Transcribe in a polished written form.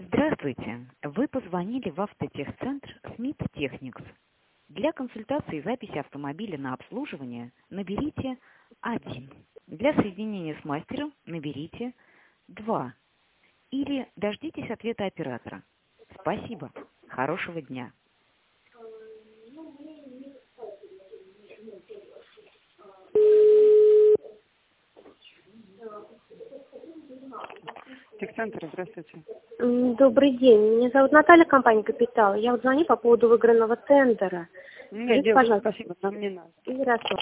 Здравствуйте. Вы позвонили в автотехцентр Смит Техникс. Для консультации и записи автомобиля на обслуживание наберите 1. Для соединения с мастером наберите 2. Или дождитесь ответа оператора. Спасибо. Хорошего дня. Техцентр, здравствуйте. Добрый день. Меня зовут Наталья, компания «Капитал». Я вот звоню по поводу выигранного тендера. Нет, Скажите, девушка, пожалуйста. спасибо, нам не надо. Здравствуйте.